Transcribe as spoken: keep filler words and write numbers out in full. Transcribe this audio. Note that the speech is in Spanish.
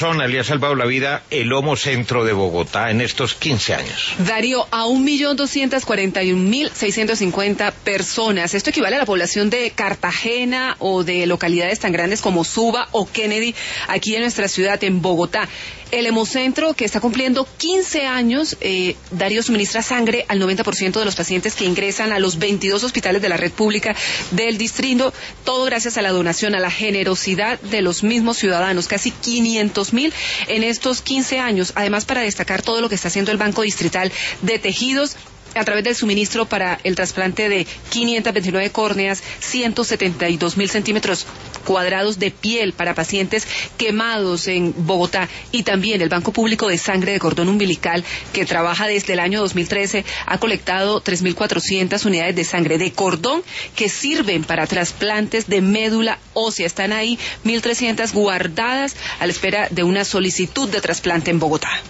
persona le ha salvado la vida el Homocentro de Bogotá en estos quince años? Darío, a un millón doscientas cuarenta y un mil seiscientos cincuenta personas. Esto equivale a la población de Cartagena o de localidades tan grandes como Suba o Kennedy, aquí en nuestra ciudad, en Bogotá. El Hemocentro, que está cumpliendo quince años, eh, Darío, suministra sangre al noventa por ciento de los pacientes que ingresan a los veintidós hospitales de la red pública del distrito, todo gracias a la donación, a la generosidad de los mismos ciudadanos, casi quinientos mil en estos quince años. Además, para destacar todo lo que está haciendo el Banco Distrital de Tejidos, a través del suministro para el trasplante de quinientas veintinueve córneas, ciento setenta y dos mil centímetros cuadrados de piel para pacientes quemados en Bogotá, y también el Banco Público de Sangre de Cordón Umbilical, que trabaja desde el año dos mil trece, ha colectado tres mil cuatrocientas unidades de sangre de cordón que sirven para trasplantes de médula ósea. Están ahí mil trescientas guardadas a la espera de una solicitud de trasplante en Bogotá.